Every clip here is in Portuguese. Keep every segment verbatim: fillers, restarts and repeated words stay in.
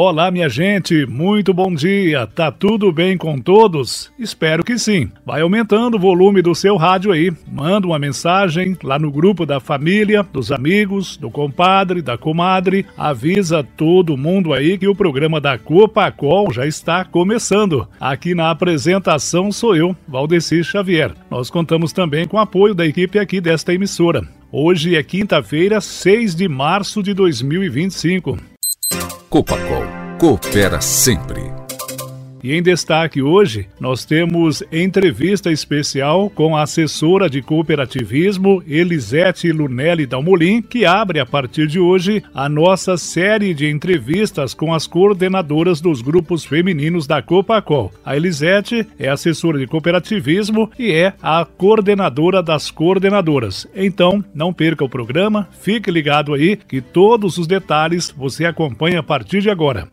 Olá, minha gente, muito bom dia, tá tudo bem com todos? Espero que sim. Vai aumentando o volume do seu rádio aí, manda uma mensagem lá no grupo da família, dos amigos, do compadre, da comadre, avisa todo mundo aí que o programa da Copacol já está começando. Aqui na apresentação sou eu, Valdeci Xavier. Nós contamos também com o apoio da equipe aqui desta emissora. Hoje é quinta-feira, seis de março de dois mil e vinte e cinco. Copacol, coopera sempre. E em destaque hoje, nós temos entrevista especial com a assessora de cooperativismo, Elisete Lunelli Dalmolin, que abre a partir de hoje a nossa série de entrevistas com as coordenadoras dos grupos femininos da Copacol. A Elisete é assessora de cooperativismo e é a coordenadora das coordenadoras. Então, não perca o programa, fique ligado aí que todos os detalhes você acompanha a partir de agora.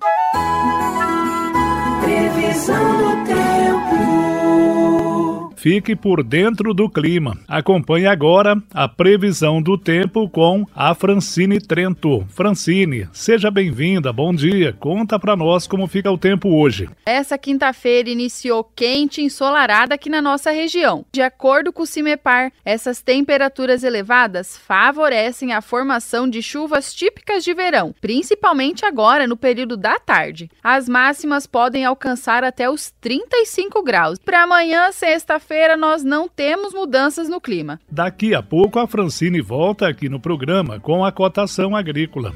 Previsão do tempo. Fique por dentro do clima. Acompanhe agora a previsão do tempo com a Francine Trento. Francine, seja bem-vinda, bom dia. Conta pra nós como fica o tempo hoje. Essa quinta-feira iniciou quente e ensolarada aqui na nossa região. De acordo com o CIMEPAR, essas temperaturas elevadas favorecem a formação de chuvas típicas de verão, principalmente agora no período da tarde. As máximas podem alcançar até os trinta e cinco graus. Para amanhã, sexta-feira, nós não temos mudanças no clima. Daqui a pouco a Francine volta aqui no programa com a cotação agrícola.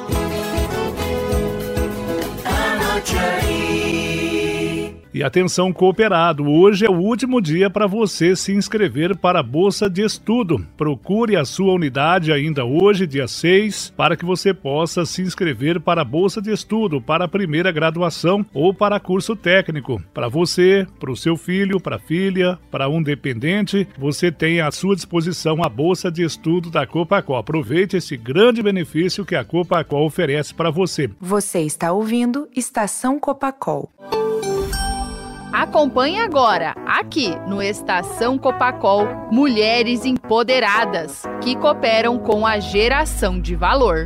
Anote aí. E atenção cooperado, hoje é o último dia para você se inscrever para a Bolsa de Estudo. Procure a sua unidade ainda hoje, dia seis, para que você possa se inscrever para a Bolsa de Estudo, para a primeira graduação ou para curso técnico. Para você, para o seu filho, para a filha, para um dependente, você tem à sua disposição a Bolsa de Estudo da Copacol. Aproveite esse grande benefício que a Copacol oferece para você. Você está ouvindo Estação Copacol. Acompanhe agora, aqui no Estação Copacol, Mulheres Empoderadas, que cooperam com a geração de valor.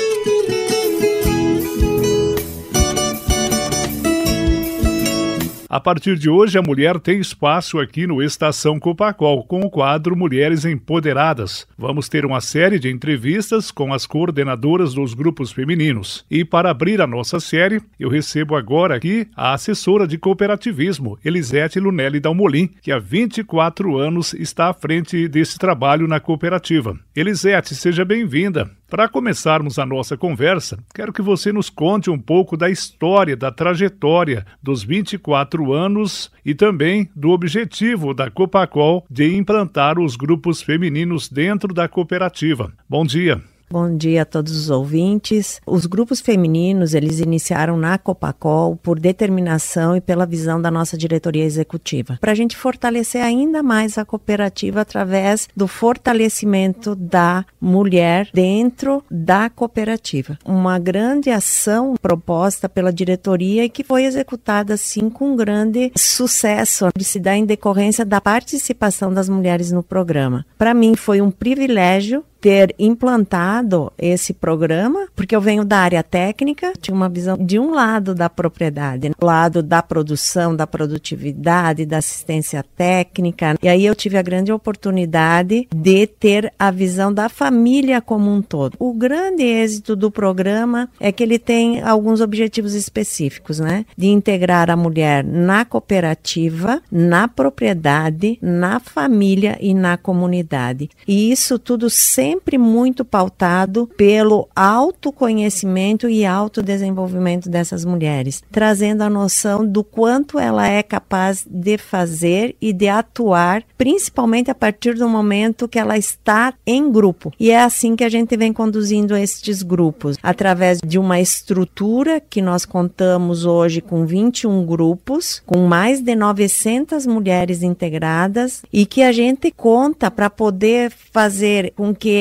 A partir de hoje, a mulher tem espaço aqui no Estação Copacol, com o quadro Mulheres Empoderadas. Vamos ter uma série de entrevistas com as coordenadoras dos grupos femininos. E para abrir a nossa série, eu recebo agora aqui a assessora de cooperativismo, Elisete Lunelli Dalmolin, que há vinte e quatro anos está à frente desse trabalho na cooperativa. Elisete, seja bem-vinda. Para começarmos a nossa conversa, quero que você nos conte um pouco da história, da trajetória dos vinte e quatro anos e também do objetivo da Copacol de implantar os grupos femininos dentro da cooperativa. Bom dia. Bom dia a todos os ouvintes. Os grupos femininos, eles iniciaram na Copacol por determinação e pela visão da nossa diretoria executiva, para a gente fortalecer ainda mais a cooperativa através do fortalecimento da mulher dentro da cooperativa. Uma grande ação proposta pela diretoria e que foi executada, sim, com grande sucesso, de se dar em decorrência da participação das mulheres no programa. Para mim foi um privilégio ter implantado esse programa, porque eu venho da área técnica, tinha uma visão de um lado da propriedade, do lado da produção, da produtividade, da assistência técnica, e aí eu tive a grande oportunidade de ter a visão da família como um todo. O grande êxito do programa é que ele tem alguns objetivos específicos, né? De integrar a mulher na cooperativa, na propriedade, na família e na comunidade. E isso tudo sempre sempre muito pautado pelo autoconhecimento e autodesenvolvimento dessas mulheres, trazendo a noção do quanto ela é capaz de fazer e de atuar, principalmente a partir do momento que ela está em grupo. E é assim que a gente vem conduzindo estes grupos, através de uma estrutura que nós contamos hoje com vinte e um grupos, com mais de novecentas mulheres integradas, e que a gente conta para poder fazer com que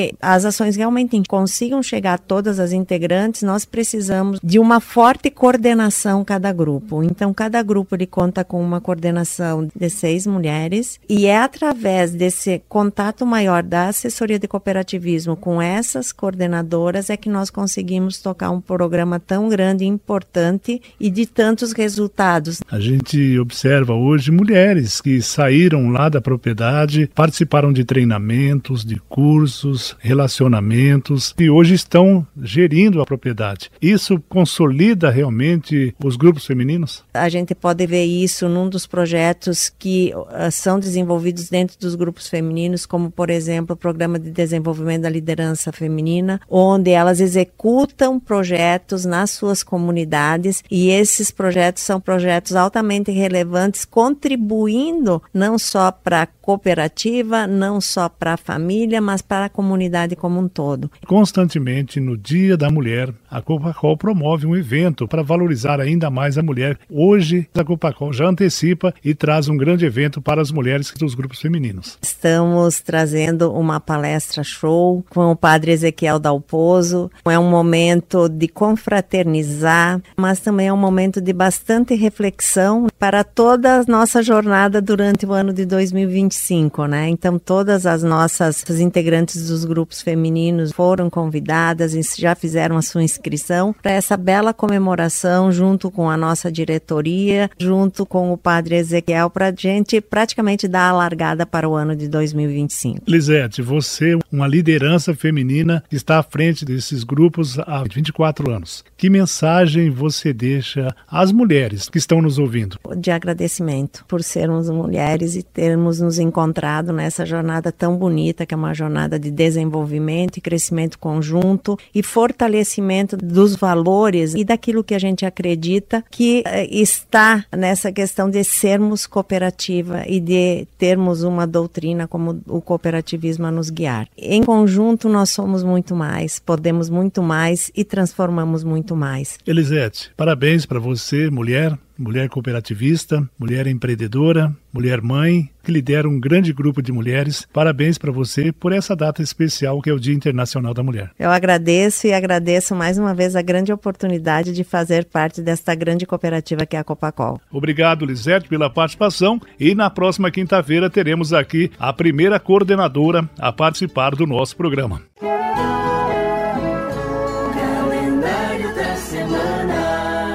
que as ações realmente consigam chegar a todas as integrantes, nós precisamos de uma forte coordenação cada grupo. Então, cada grupo ele conta com uma coordenação de seis mulheres e é através desse contato maior da assessoria de cooperativismo com essas coordenadoras é que nós conseguimos tocar um programa tão grande e importante e de tantos resultados. A gente observa hoje mulheres que saíram lá da propriedade, participaram de treinamentos, de cursos, relacionamentos e hoje estão gerindo a propriedade. Isso consolida realmente os grupos femininos? A gente pode ver isso num dos projetos que uh, são desenvolvidos dentro dos grupos femininos, como por exemplo o Programa de Desenvolvimento da Liderança Feminina, onde elas executam projetos nas suas comunidades e esses projetos são projetos altamente relevantes, contribuindo não só para a cooperativa, não só para a família, mas para a comunidade como um todo. Constantemente, no Dia da Mulher, a Copacol promove um evento para valorizar ainda mais a mulher. Hoje, a Copacol já antecipa e traz um grande evento para as mulheres dos grupos femininos. Estamos trazendo uma palestra show com o padre Ezequiel Dalpozo. É um momento de confraternizar, mas também é um momento de bastante reflexão para toda a nossa jornada durante o ano de dois mil e vinte e cinco, né? Então, todas as nossas as integrantes dos grupos femininos foram convidadas e já fizeram a sua inscrição para essa bela comemoração junto com a nossa diretoria, junto com o padre Ezequiel, para a gente praticamente dar a largada para o ano de dois mil e vinte e cinco. Lisete, você, uma liderança feminina, está à frente desses grupos há vinte e quatro anos. Que mensagem você deixa às mulheres que estão nos ouvindo? De agradecimento por sermos mulheres e termos nos encontrado nessa jornada tão bonita, que é uma jornada de desenvolvimento e crescimento conjunto e fortalecimento dos valores e daquilo que a gente acredita que eh, está nessa questão de sermos cooperativa e de termos uma doutrina como o cooperativismo a nos guiar. Em conjunto, nós somos muito mais, podemos muito mais e transformamos muito mais. Elisete, parabéns para você, mulher, mulher cooperativista, mulher empreendedora, mulher mãe, que lidera um grande grupo de mulheres. Parabéns para você por essa data especial que é o Dia Internacional da Mulher. Eu agradeço e agradeço mais uma vez a grande oportunidade de fazer parte desta grande cooperativa que é a Copacol. Obrigado, Lisete, pela participação e na próxima quinta-feira teremos aqui a primeira coordenadora a participar do nosso programa. Calendário da semana.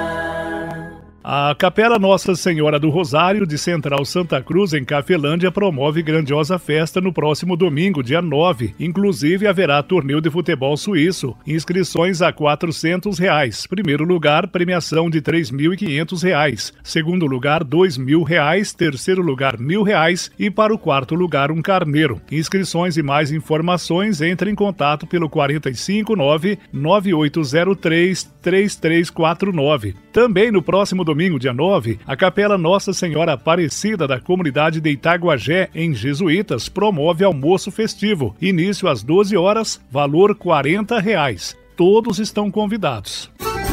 A Capela Nossa Senhora do Rosário de Central Santa Cruz, em Cafelândia, promove grandiosa festa no próximo domingo, dia nove. Inclusive, haverá torneio de futebol suíço. Inscrições a quatrocentos reais. Primeiro lugar, premiação de três mil e quinhentos reais. Segundo lugar, dois mil reais. Terceiro lugar, mil reais. E para o quarto lugar, um carneiro. Inscrições e mais informações, entre em contato pelo quatro cinco nove, nove oito zero três, três três quatro nove. Também no próximo domingo, dia nove, a Capela Nossa Senhora Aparecida da comunidade de Itaguajé, em Jesuítas, promove almoço festivo. Início às doze horas, valor quarenta reais. Todos estão convidados.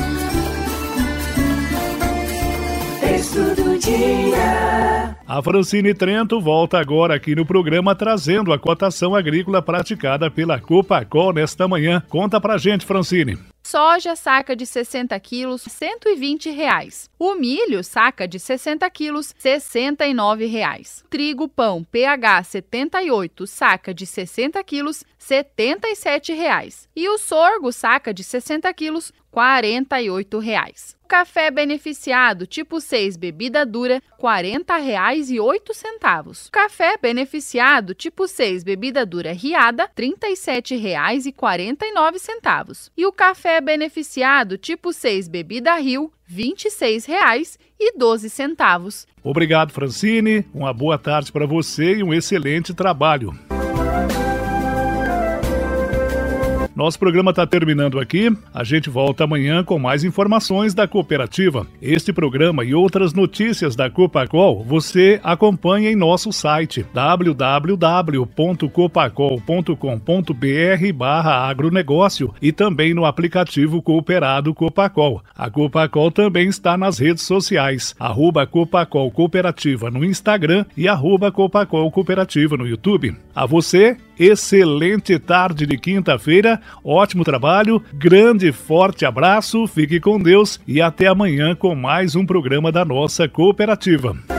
Texto do dia. A Francine Trento volta agora aqui no programa trazendo a cotação agrícola praticada pela Copacol nesta manhã. Conta pra gente, Francine. Soja, saca de sessenta quilos, cento e vinte reais. O milho, saca de sessenta quilos, sessenta e nove reais. Trigo pão P H setenta e oito, saca de sessenta quilos, setenta e sete reais. E o sorgo, saca de sessenta quilos, quarenta e oito reais. O café beneficiado tipo seis, bebida dura, quarenta reais e oito centavos. O café beneficiado tipo seis, bebida dura riada, trinta e sete reais e quarenta e nove centavos. E o café beneficiado tipo seis, bebida Rio, vinte e seis reais e doze centavos. Obrigado, Francine. Uma boa tarde para você e um excelente trabalho. Nosso programa está terminando aqui. A gente volta amanhã com mais informações da cooperativa. Este programa e outras notícias da Copacol você acompanha em nosso site w w w ponto copacol ponto com ponto b r barra agronegócio e também no aplicativo Cooperado Copacol. A Copacol também está nas redes sociais, arroba Copacol Cooperativa no Instagram e arroba Copacol Cooperativa no YouTube. A você, excelente tarde de quinta-feira, ótimo trabalho, grande e forte abraço, fique com Deus e até amanhã com mais um programa da nossa cooperativa.